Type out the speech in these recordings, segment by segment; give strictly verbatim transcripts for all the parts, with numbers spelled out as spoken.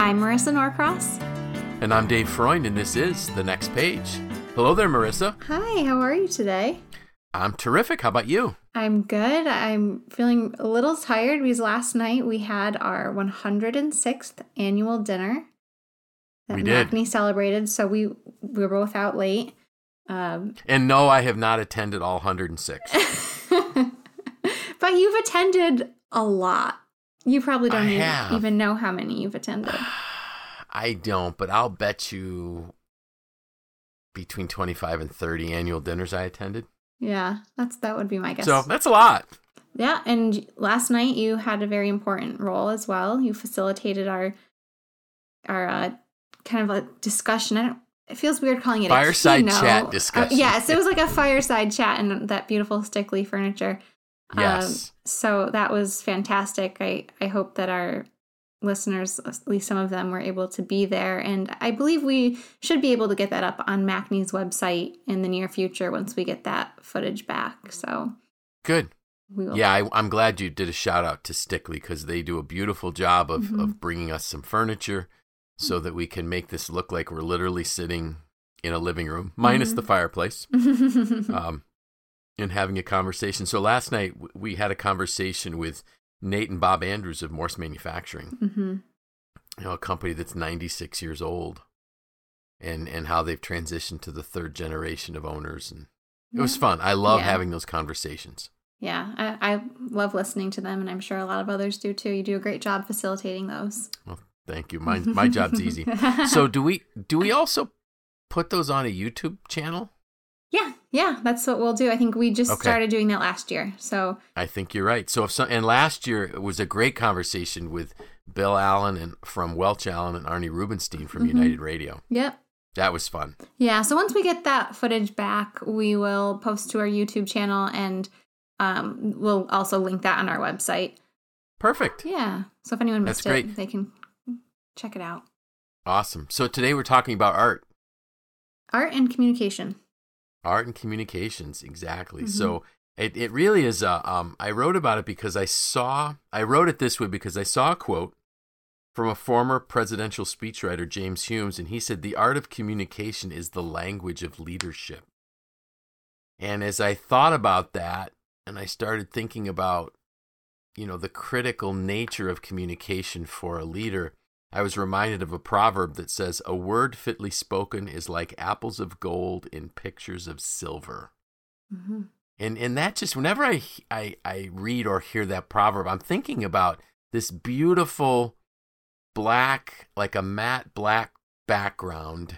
I'm Marissa Norcross. And I'm Dave Freund, and this is The Next Page. Hello there, Marissa. Hi, how are you today? I'm terrific. How about you? I'm good. I'm feeling a little tired because last night we had our one hundred sixth annual dinner that We did. Macney celebrated, so we, we were both out late. Um, And no, I have not attended all one hundred six. but you've attended a lot. You probably don't I even, have. even know how many you've attended. I don't, but I'll bet you between twenty-five and thirty annual dinners I attended. Yeah, that's that would be my guess. So that's a lot. Yeah, and last night you had a very important role as well. You facilitated our our uh, kind of a discussion. I don't, it feels weird calling it Fireside a keynote. chat Uh, discussion. yes, it was like a fireside chat in that beautiful Stickley furniture. Yes. Um, so that was fantastic. I, I hope that our listeners, at least some of them, were able to be there. And I believe we should be able to get that up on Macney's website in the near future once we get that footage back. So Good. we will. Yeah, I, I'm glad you did a shout out to Stickley because they do a beautiful job of, Mhm. of bringing us some furniture so that we can make this look like we're literally sitting in a living room, minus Mhm. the fireplace. um, and having a conversation. So last night w- we had a conversation with Nate and Bob Andrews of Morse Manufacturing, hmm you know, a company that's ninety-six years old, and and how they've transitioned to the third generation of owners, and it was fun. I love Yeah. having those conversations. Yeah, I, I love listening to them, and I'm sure a lot of others do too. You do a great job facilitating those. Well, thank you. My my job's easy. So do we do we also put those on a YouTube channel? yeah, yeah, that's what we'll do. I think we just Okay. started doing that last year. So I think you're right. So if so, and last year it was a great conversation with Bill Allen and from Welch Allen and Arnie Rubenstein from Mhm. United Radio. yep. That was fun. Yeah, so once we get that footage back, we will post to our YouTube channel, and um, we'll also link that on our website. Perfect. Yeah, so if anyone That's missed it, great. they can check it out. Awesome. So today we're talking about art. Art and communication. Art and communications, exactly. Mhm. So it, it really is, a, um, I wrote about it because I saw, I wrote it this way because I saw a quote from a former presidential speechwriter, James Humes, and he said, "The art of communication is the language of leadership." And as I thought about that, and I started thinking about, you know, the critical nature of communication for a leader, I was reminded of a proverb that says, "A word fitly spoken is like apples of gold in pictures of silver." Mm-hmm. And and that just, whenever I, I, I read or hear that proverb, I'm thinking about this beautiful black, like a matte black background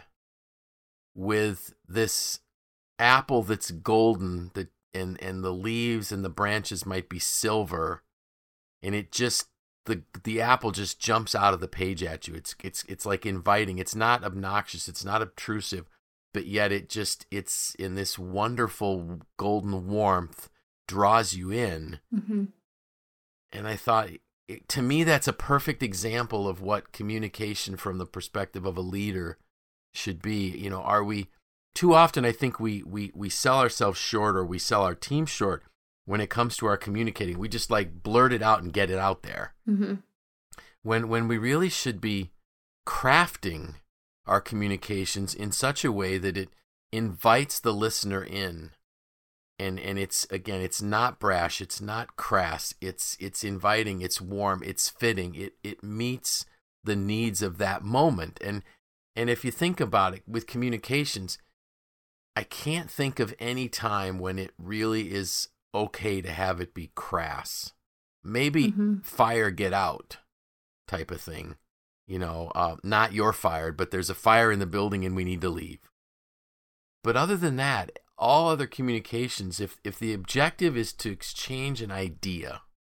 with this apple that's golden, that and, and the leaves and the branches might be silver. And it just, the the apple just jumps out of the page at you. It's it's it's like inviting. It's not obnoxious. It's not obtrusive, but yet it just, it's in this wonderful golden warmth, draws you in. Mm-hmm. And I thought, it, to me, that's a perfect example of what communication from the perspective of a leader should be. You know, are we, too often I think we we we sell ourselves short, or we sell our team short when it comes to our communicating. We just like blurt it out and get it out there. Mm-hmm. When when we really should be crafting our communications in such a way that it invites the listener in. And and it's, again, it's not brash, it's not crass, it's it's inviting, it's warm, it's fitting, it it meets the needs of that moment. And and if you think about it with communications, I can't think of any time when it really is okay to have it be crass. Maybe Mm-hmm. fire, get out type of thing. You know, uh, not you're fired, but there's a fire in the building and we need to leave. But other than that, all other communications, if if the objective is to exchange an idea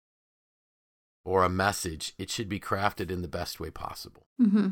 or a message, it should be crafted in the best way possible. Mm-hmm.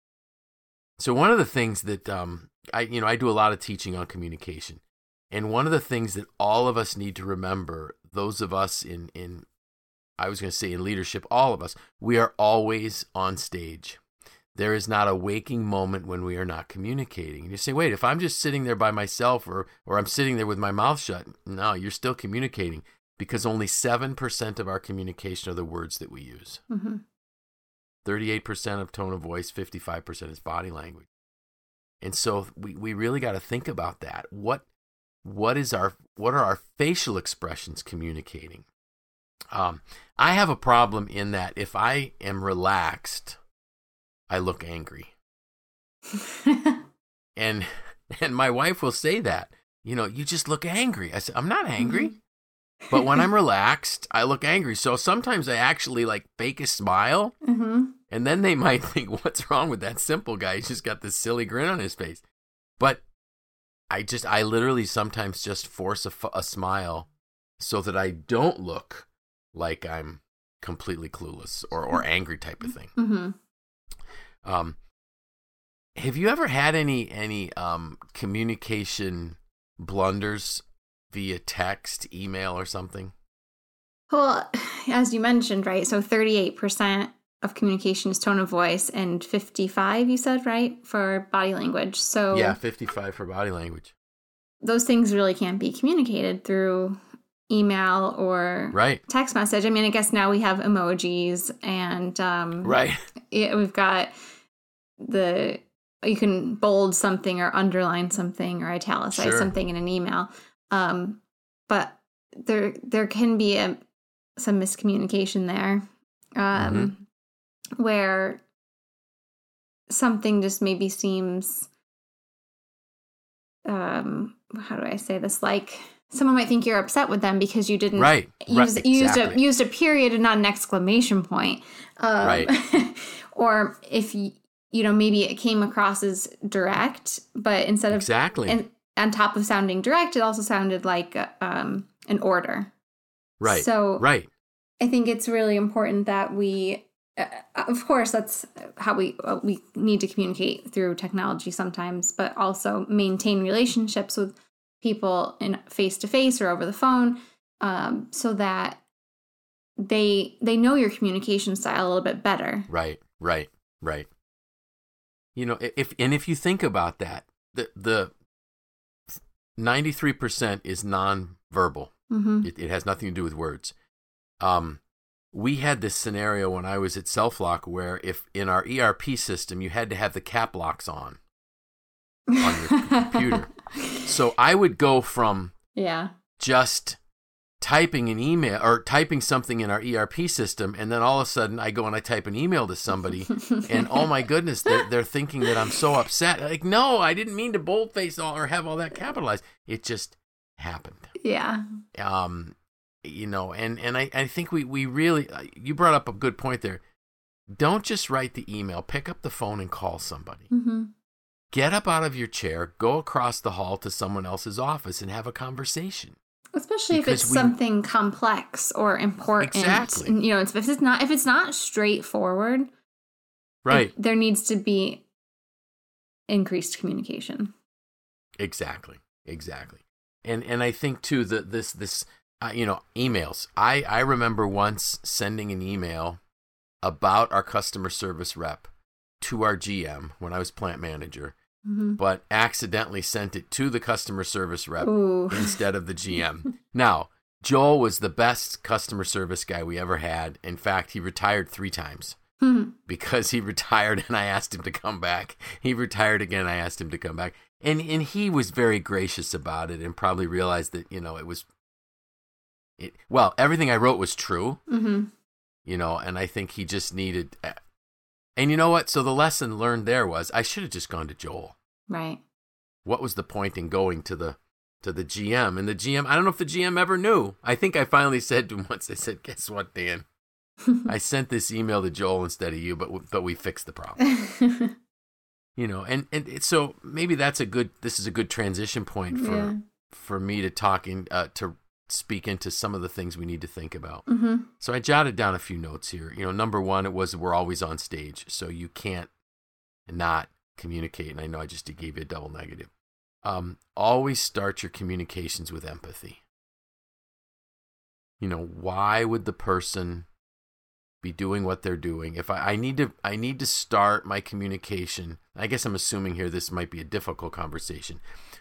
So one of the things that um I you know I do a lot of teaching on communication, and one of the things that all of us need to remember, those of us in in I was going to say in leadership, all of us, we are always on stage. There is not a waking moment when we are not communicating. And you say, wait, if I'm just sitting there by myself, or or I'm sitting there with my mouth shut, no, you're still communicating, because only seven percent of our communication are the words that we use. Mm-hmm. thirty-eight percent of tone of voice, fifty-five percent is body language. And so we, we really got to think about that. What what is our what are our facial expressions communicating? Um, I have a problem in that if I am relaxed, I look angry. and and my wife will say that, you know, you just look angry. I said, I'm not angry. Mm-hmm. But when I'm relaxed, I look angry. So sometimes I actually like fake a smile. Mm-hmm. And then they might think, what's wrong with that simple guy? He's just got this silly grin on his face. But I just, I literally sometimes just force a, a smile so that I don't look like I'm completely clueless or, or angry type of thing. Mm-hmm. Um, have you ever had any, any um, communication blunders via text, email, or something? Well, as you mentioned, right? So thirty-eight percent of communication is tone of voice and fifty-five, you said, right? For body language. So yeah, fifty-five for body language. Those things really can't be communicated through email or right. text message. I mean, I guess now we have emojis and um, right. Yeah, we've got the, you can bold something or underline something or italicize sure. something in an email. Um, but there, there can be a, some miscommunication there, um, mm-hmm. where something just maybe seems, um, how do I say this? Like someone might think you're upset with them because you didn't right. use, right. used exactly. a, used a period and not an exclamation point. Um, right. Or if you, you know, maybe it came across as direct, but instead of exactly. and on top of sounding direct, it also sounded like um, an order. Right. So right. I think it's really important that we, uh, of course, that's how we uh, we need to communicate through technology sometimes, but also maintain relationships with people in face to face or over the phone, um, so that they they know your communication style a little bit better. Right. Right. Right. You know, if and if you think about that, the the ninety-three percent is nonverbal. Mm-hmm. It, it has nothing to do with words. Um, we had this scenario when I was at SelfLock where if in our E R P system you had to have the cap locks on on your computer, so I would go from yeah just typing an email or typing something in our E R P system, and then all of a sudden I go and I type an email to somebody, and oh my goodness, they're, they're thinking that I'm so upset. Like, no, I didn't mean to boldface all or have all that capitalized. It just happened. Yeah. Um, you know, and and I, I think we we really you brought up a good point there. Don't just write the email. Pick up the phone and call somebody. Mm-hmm. Get up out of your chair, go across the hall to someone else's office, and have a conversation. Especially because if it's we, something complex or important. Exactly. You know, if it's not if it's not straightforward, right? It, there needs to be increased communication. Exactly. Exactly. And and I think too that this this uh, you know emails. I I remember once sending an email about our customer service rep to our G M when I was plant manager. Mm-hmm. But accidentally sent it to the customer service rep Ooh. Instead of the G M. Now, Joel was the best customer service guy we ever had. In fact, he retired three times mm-hmm. because he retired and I asked him to come back. He retired again. I asked him to come back. And and he was very gracious about it and probably realized that, you know, it was, it, well, everything I wrote was true, mm-hmm. you know, and I think he just needed... And you know what? So the lesson learned there was I should have just gone to Joel. Right. What was the point in going to the to the G M? And the G M, I don't know if the G M ever knew. I think I finally said to him once, I said, guess what, Dan? I sent this email to Joel instead of you, but but we fixed the problem. You know, and, and it, so maybe that's a good, this is a good transition point for yeah. for me to talk in, uh, to speak into some of the things we need to think about. Mm-hmm. So I jotted down a few notes here. You know, number one, it was we're always on stage, so you can't not communicate. And I know I just gave you a double negative. Um, always start your communications with empathy. You know, why would the person be doing what they're doing? If I, I need to, I need to start my communication. I guess I'm assuming here this might be a difficult conversation.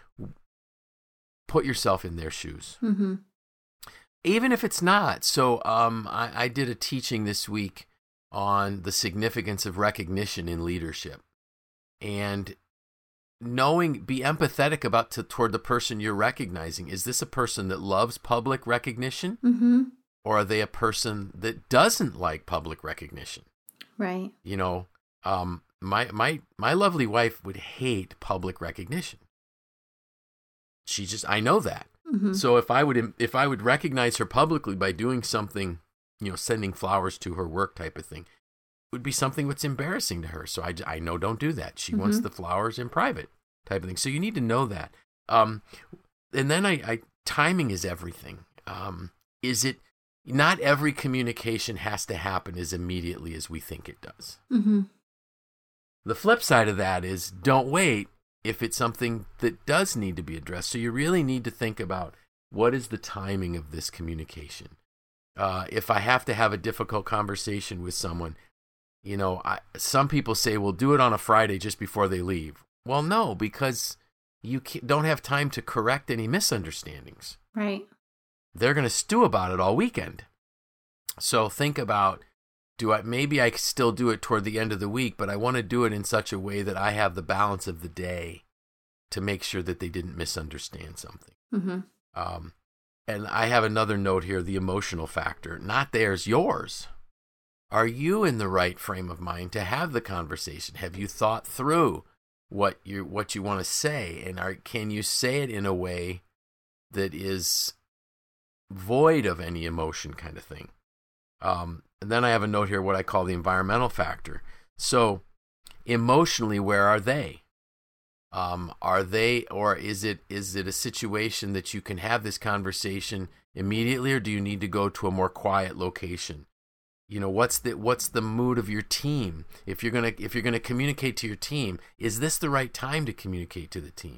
Put yourself in their shoes. Mm-hmm. Even if it's not. So um, I, I did a teaching this week on the significance of recognition in leadership. And knowing, be empathetic about to, toward the person you're recognizing. Is this a person that loves public recognition? Mm-hmm. Or are they a person that doesn't like public recognition? Right. You know, um, my my my lovely wife would hate public recognition. She just, I know that. Mm-hmm. So if I would if I would recognize her publicly by doing something, you know, sending flowers to her work type of thing, it would be something that's embarrassing to her. So I, I know don't do that. She mm-hmm. wants the flowers in private type of thing. So you need to know that. Um, and then I, I timing is everything. Um, is it? Not every communication has to happen as immediately as we think it does. Mm-hmm. The flip side of that is don't wait if it's something that does need to be addressed. So you really need to think about what is the timing of this communication. Uh, if I have to have a difficult conversation with someone, you know, I, some people say, well, do it on a Friday just before they leave. Well, no, because you don't have time to correct any misunderstandings. Right. They're going to stew about it all weekend. So think about, do I, maybe I still do it toward the end of the week, but I want to do it in such a way that I have the balance of the day to make sure that they didn't misunderstand something. Mm-hmm. Um, and I have another note here, the emotional factor, not theirs, yours. Are you in the right frame of mind to have the conversation? Have you thought through what you what you want to say? And are, can you say it in a way that is void of any emotion kind of thing? Um, and then I have a note here, what I call the environmental factor. So emotionally, where are they? Um, are they, or is it is it a situation that you can have this conversation immediately, or do you need to go to a more quiet location? You know, what's the what's the mood of your team? If you're gonna if you're gonna communicate to your team, is this the right time to communicate to the team?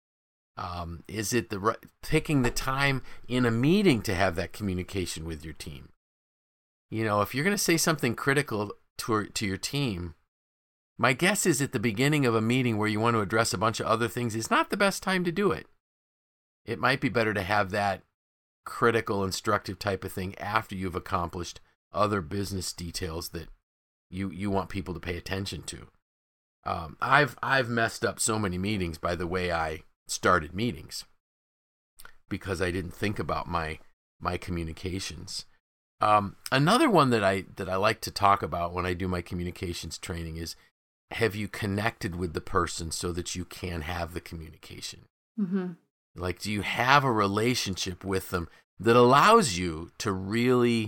Um, is it the right, picking the time in a meeting to have that communication with your team? You know, if you're going to say something critical to to your team, my guess is at the beginning of a meeting where you want to address a bunch of other things is not the best time to do it. It might be better to have that critical, instructive type of thing after you've accomplished other business details that you you want people to pay attention to. Um, I've I've messed up so many meetings by the way I started meetings because I didn't think about my my communications. Um, another one that I that I like to talk about when I do my communications training is, have you connected with the person so that you can have the communication? Mm-hmm. Like, do you have a relationship with them that allows you to really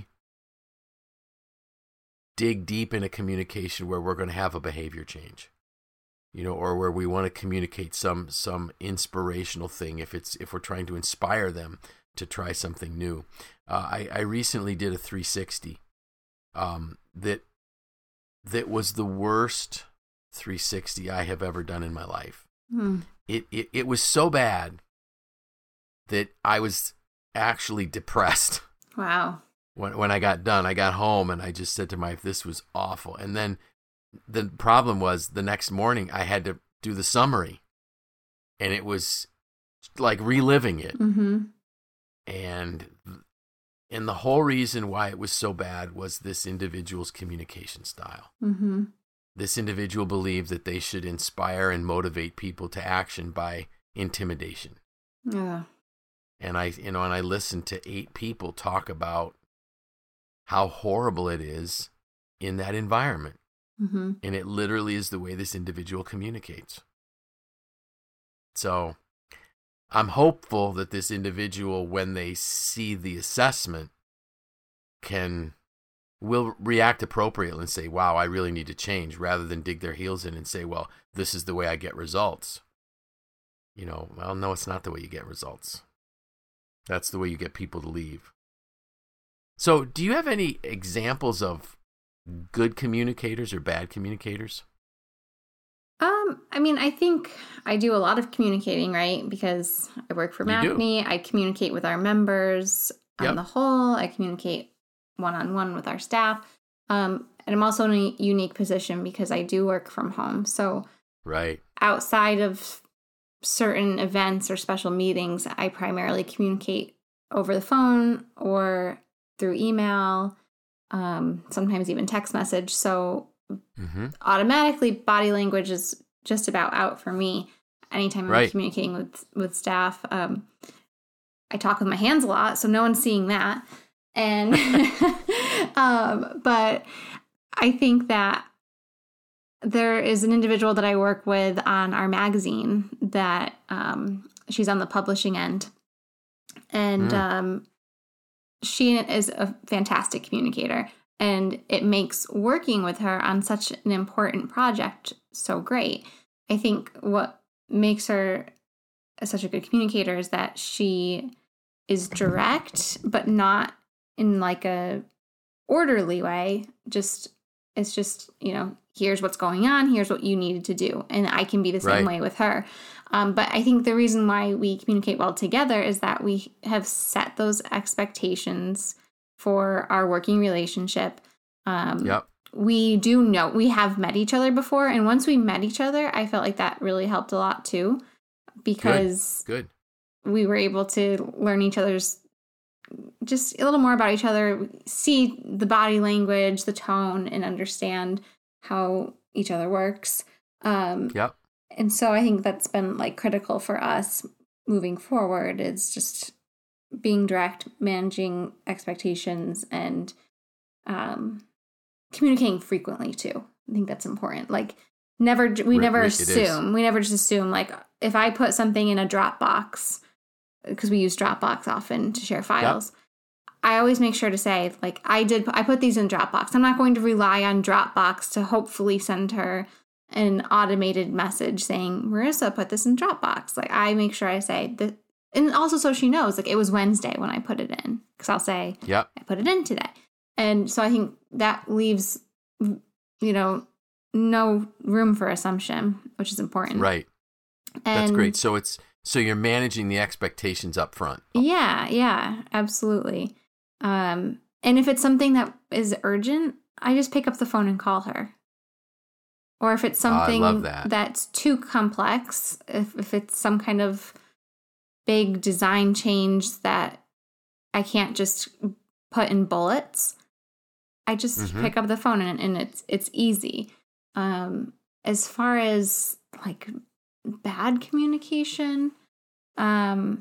dig deep in a communication where we're going to have a behavior change? You know, or where we want to communicate some some inspirational thing if it's if we're trying to inspire them to try something new. Uh, I, I recently did a three sixty um, that that was the worst three sixty I have ever done in my life. Mm. It, it it was so bad that I was actually depressed. Wow. When when I got done, I got home and I just said to my wife, this was awful. And then the problem was the next morning I had to do the summary, and it was like reliving it. Mm-hmm. And and the whole reason why it was so bad was this individual's communication style. Mm-hmm. This individual believed that they should inspire and motivate people to action by intimidation. Yeah. And I, you know, and I listened to eight people talk about how horrible it is in that environment. Mm-hmm. And it literally is the way this individual communicates. So I'm hopeful that this individual, when they see the assessment, can will react appropriately and say, wow, I really need to change, rather than dig their heels in and say, well, this is the way I get results. You know, well, no, it's not the way you get results. That's the way you get people to leave. So do you have any examples of good communicators or bad communicators? Um, I mean, I think I do a lot of communicating, right? Because I work for MACNY. I communicate with our members on Yep. the whole. I communicate one-on-one with our staff. Um, and I'm also in a unique position because I do work from home. So Right. outside of certain events or special meetings, I primarily communicate over the phone or through email. um, sometimes even text message. So Mm-hmm. automatically body language is just about out for me anytime Right. I'm communicating with, with staff. Um, I talk with my hands a lot, so no one's seeing that. And, um, but I think that there is an individual that I work with on our magazine that um, she's on the publishing end. And Mm. um, she is a fantastic communicator. And it makes working with her on such an important project so great. I think what makes her such a good communicator is that she is direct, but not in like a orderly way. Just it's just, you know, here's what's going on, here's what you needed to do. And I can be the same Right. way with her. Um, but I think the reason why we communicate well together is that we have set those expectations for our working relationship. Um, Yep. We do know, we have met each other before. And once we met each other, I felt like that really helped a lot too, because Good. we were able to learn each other's, just a little more about each other, see the body language, the tone, and understand how each other works. Um, Yep. and so I think that's been like critical for us moving forward, is just being direct, managing expectations, and um, communicating frequently too. I think that's important. Like never, we Re- never re- it is. assume, we never just assume like if I put something in a Dropbox, because we use Dropbox often to share files. Yep. I always make sure to say, like, I did, I put these in Dropbox. I'm not going to rely on Dropbox to hopefully send her an automated message saying, Marissa, put this in Dropbox. Like, I make sure I say that, and also so she knows, like, it was Wednesday when I put it in. Because I'll say, yep. I put it in today. And so I think that leaves, you know, no room for assumption, which is important. Right. And that's great. So it's, so you're managing the expectations up front. Yeah, yeah, absolutely. Um, and if it's something that is urgent, I just pick up the phone and call her. Or if it's something oh, I love that. that's too complex, if, if it's some kind of big design change that I can't just put in bullets, I just Mm-hmm. pick up the phone and, and it's it's easy. Um, as far as like bad communication, um,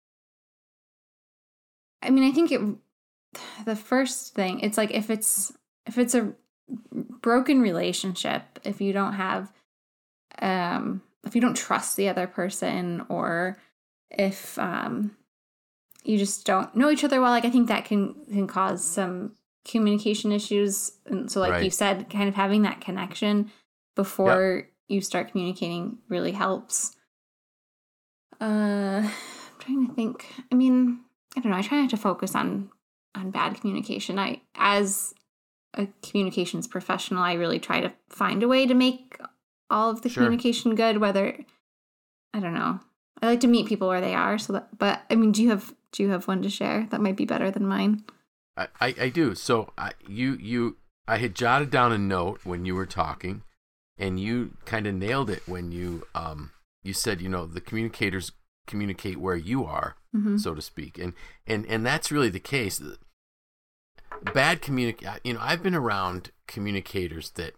I mean, I think it. The first thing, it's like if it's if it's a broken relationship, if you don't have, um, if you don't trust the other person, or if um, you just don't know each other well, like I think that can can cause some communication issues. And so, like right. you said, kind of having that connection before yep. you start communicating really helps. Uh, I'm trying to think. I mean, I don't know. I try not to focus on. on bad communication. I, as a communications professional, I really try to find a way to make all of the sure. communication good, whether, I don't know. I like to meet people where they are. So that, but I mean, do you have, do you have one to share that might be better than mine? I, I, I do. So I, you, you, I had jotted down a note when you were talking, and you kind of nailed it when you, um, you said, you know, the communicators communicate where you are, mm-hmm. so to speak. And, and, and that's really the case. Bad communic, you know, I've been around communicators that,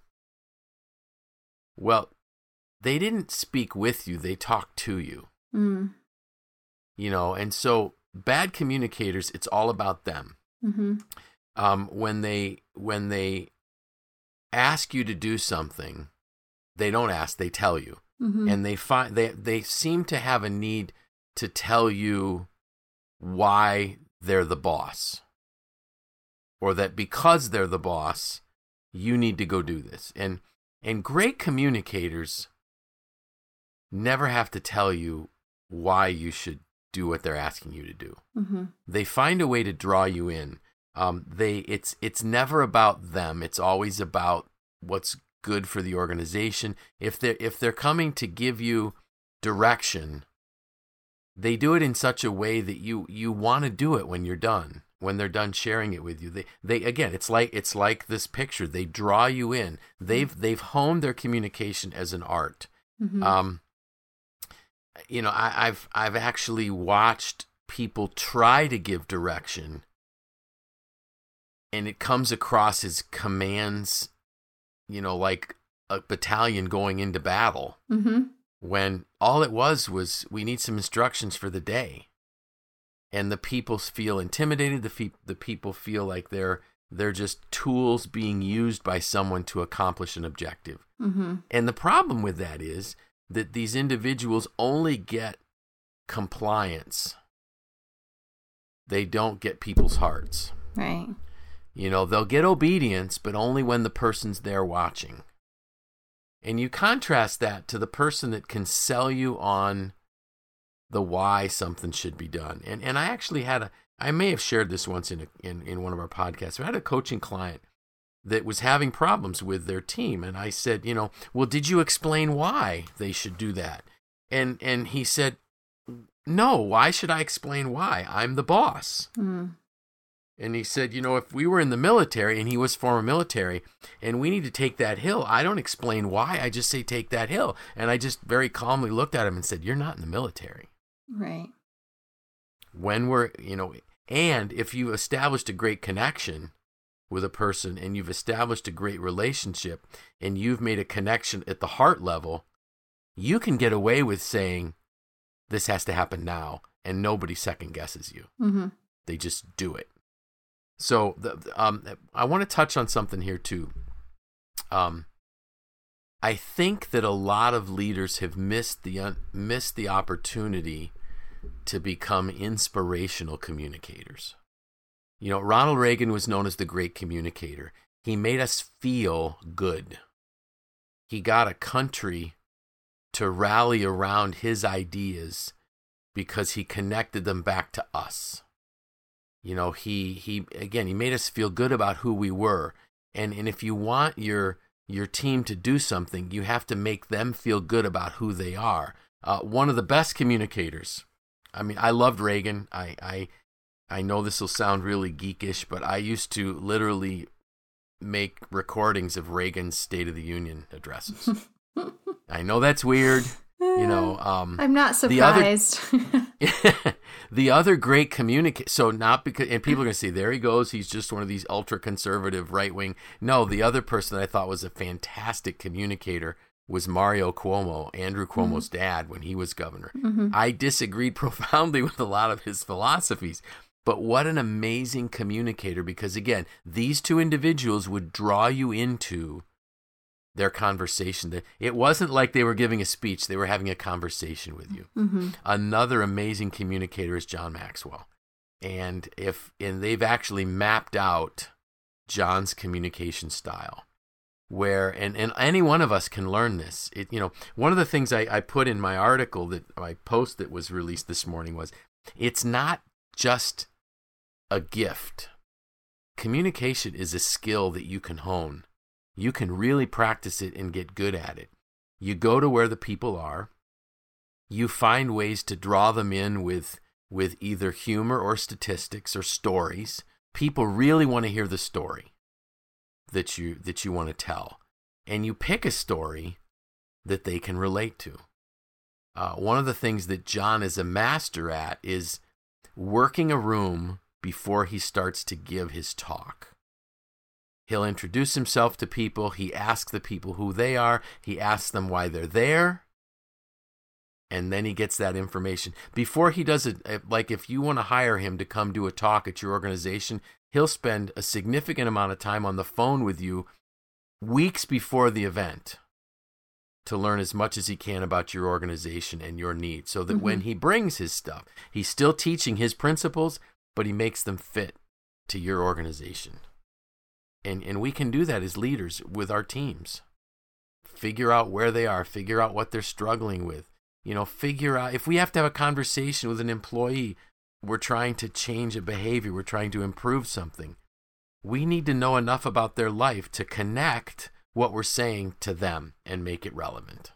well, they didn't speak with you, they talked to you. Mm. You know, and so bad communicators, it's all about them. Mm-hmm. Um, when they, when they ask you to do something, they don't ask, they tell you. Mm-hmm. And they find they they seem to have a need to tell you why they're the boss, or that because they're the boss, you need to go do this. And and great communicators never have to tell you why you should do what they're asking you to do. Mm-hmm. They find a way to draw you in. Um, they it's it's never about them. It's always about what's good for the organization. If they're if they're coming to give you direction, they do it in such a way that you you want to do it when you're done. When they're done sharing it with you, they they again, it's like it's like this picture. They draw you in. They've they've honed their communication as an art. Mm-hmm. Um, you know, I, I've I've actually watched people try to give direction, and it comes across as commands, you know, like a battalion going into battle, Mm-hmm. when all it was was we need some instructions for the day. And the people feel intimidated. The, fe- the people feel like they're they're just tools being used by someone to accomplish an objective. Mm-hmm. And the problem with that is that these individuals only get compliance. They don't get people's hearts. Right. You know, they'll get obedience, but only when the person's there watching. And you contrast that to the person that can sell you on the why something should be done. And and I actually had a, I may have shared this once in, a, in in one of our podcasts. I had a coaching client that was having problems with their team. And I said, you know, well, did you explain why they should do that? And and he said, no, why should I explain why? I'm the boss. Mm. And he said, you know, if we were in the military, and he was former military, and we need to take that hill, I don't explain why. I just say, take that hill. And I just very calmly looked at him and said, you're not in the military. Right. When we're, you know, and if you've established a great connection with a person, and you've established a great relationship, and you've made a connection at the heart level, you can get away with saying, this has to happen now, and nobody second guesses you. Mm-hmm. They just do it. So the, um, I want to touch on something here too. Um, I think that a lot of leaders have missed the un- missed the opportunity to become inspirational communicators. You know, Ronald Reagan was known as the great communicator. He made us feel good. He got a country to rally around his ideas because he connected them back to us. You know, he, he again, he made us feel good about who we were. And and if you want your your team to do something, you have to make them feel good about who they are. Uh, one of the best communicators. I mean, I loved Reagan. I, I I know this will sound really geekish, but I used to literally make recordings of Reagan's State of the Union addresses. I know that's weird. You know, um, I'm not surprised. The other, the other great communicator. So not because, and people are going to say, there he goes. He's just one of these ultra conservative right wing. No, the other person that I thought was a fantastic communicator was Mario Cuomo, Andrew Cuomo's mm-hmm. dad, when he was governor. Mm-hmm. I disagreed profoundly with a lot of his philosophies, but what an amazing communicator, because again, these two individuals would draw you into their conversation. It wasn't like they were giving a speech. They were having a conversation with you. Mm-hmm. Another amazing communicator is John Maxwell. And if and they've actually mapped out John's communication style, where, and, and any one of us can learn this. It, you know, one of the things I, I put in my article, that my post that was released this morning, was it's not just a gift. Communication is a skill that you can hone. You can really practice it and get good at it. You go to where the people are. You find ways to draw them in with, with either humor or statistics or stories. People really want to hear the story that you that you want to tell. And you pick a story that they can relate to. Uh, one of the things that John is a master at is working a room before he starts to give his talk. He'll introduce himself to people. He asks the people who they are. He asks them why they're there. And then he gets that information. Before he does it, like if you want to hire him to come do a talk at your organization, he'll spend a significant amount of time on the phone with you weeks before the event to learn as much as he can about your organization and your needs, so that mm-hmm. when he brings his stuff, he's still teaching his principles, but he makes them fit to your organization. And and we can do that as leaders with our teams. Figure out where they are, figure out what they're struggling with. You know, figure out, if we have to have a conversation with an employee, we're trying to change a behavior, we're trying to improve something. We need to know enough about their life to connect what we're saying to them and make it relevant.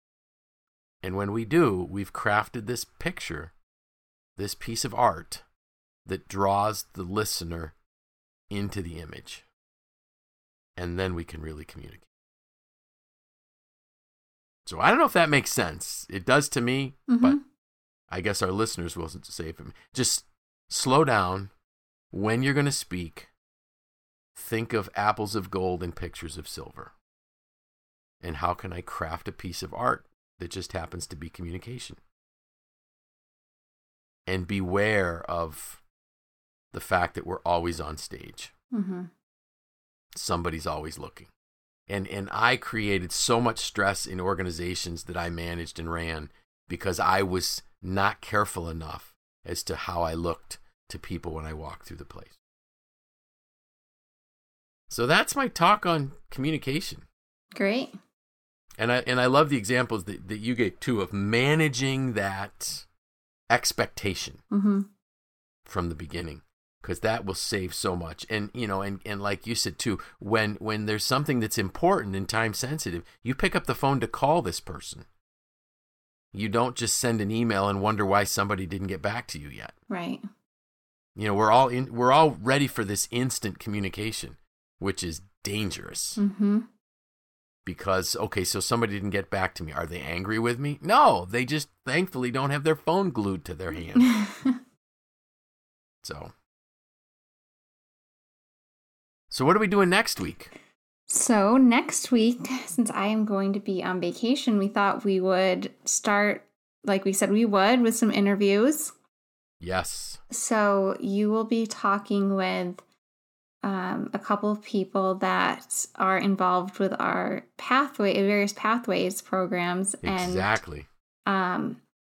And when we do, we've crafted this picture, this piece of art that draws the listener into the image. And then we can really communicate. So I don't know if that makes sense. It does to me, mm-hmm. but I guess our listeners will say it for me. Just slow down when you're going to speak. think of apples of gold and pictures of silver. And how can I craft a piece of art that just happens to be communication? And beware of the fact that we're always on stage. Mm-hmm. Somebody's always looking. And and I created so much stress in organizations that I managed and ran because I was not careful enough as to how I looked to people when I walked through the place. So that's my talk on communication. Great. And I and I love the examples that, that you gave too of managing that expectation mm-hmm. from the beginning, because that will save so much. And you know, and, and like you said too, when when there's something that's important and time sensitive, you pick up the phone to call this person. You don't just send an email and wonder why somebody didn't get back to you yet. Right. You know, we're all in, we're all ready for this instant communication, which is dangerous. Mm-hmm. Because, okay, so somebody didn't get back to me. Are they angry with me? No, they just thankfully don't have their phone glued to their hand. so. So what are we doing next week? So next week, since I am going to be on vacation, we thought we would start, like we said we would, with some interviews. Yes. So you will be talking with um, a couple of people that are involved with our pathway, various pathways programs. Exactly. And um,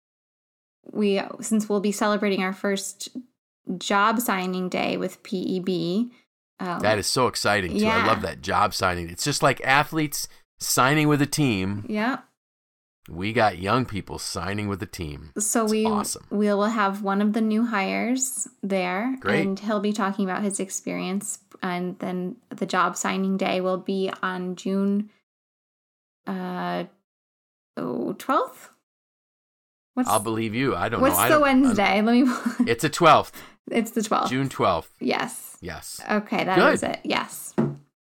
we, since we'll be celebrating our first job signing day with P E B. Um, that is so exciting, too. Yeah. I love that job signing. It's just like athletes signing with a team. Yeah. We got young people signing with a team. So it's we awesome. we will have one of the new hires there. Great. And he'll be talking about his experience. And then the job signing day will be on June uh, oh, twelfth? What's, I'll believe you. I don't what's know. What's the don't, Wednesday? Let me. It's a twelfth. It's the twelfth. June twelfth. Yes. Yes. Okay, that Good. is it. Yes.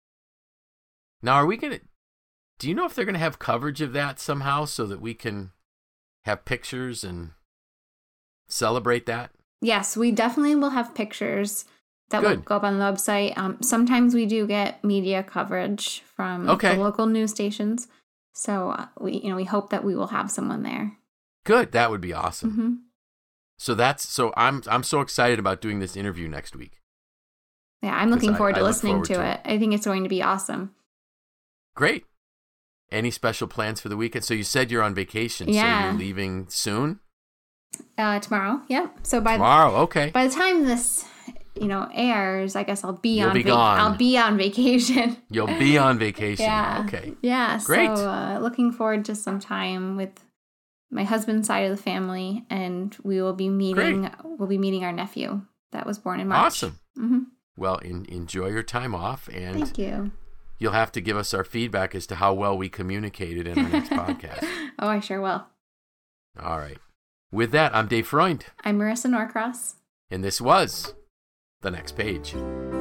Now, are we going to, do you know if they're going to have coverage of that somehow so that we can have pictures and celebrate that? Yes, we definitely will have pictures that Good. will go up on the website. Um, sometimes we do get media coverage from Okay. the local news stations. So uh, we, you know, we hope that we will have someone there. Good. That would be awesome. Mm-hmm. So that's, so I'm, I'm so excited about doing this interview next week. Yeah, I'm looking forward I, to I listening look to, to it. it. I think it's going to be awesome. Great. Any special plans for the weekend? So you said you're on vacation. Yeah. So you're leaving soon? Uh, tomorrow. Yeah. So by Tomorrow. Okay. The, by the time this, you know, airs, I guess I'll be You'll on. be Va- gone. I'll be on vacation. You'll be on vacation. Yeah. Okay. Yeah. Great. So uh, looking forward to some time with my husband's side of the family, and we will be meeting. Great. We'll be meeting our nephew that was born in March. Awesome. Mm-hmm. Well, in, enjoy your time off, and Thank you. You'll have to give us our feedback as to how well we communicated in our next podcast. Oh, I sure will. All right. With that, I'm Dave Freund, I'm Marissa Norcross. and this was The Next Page.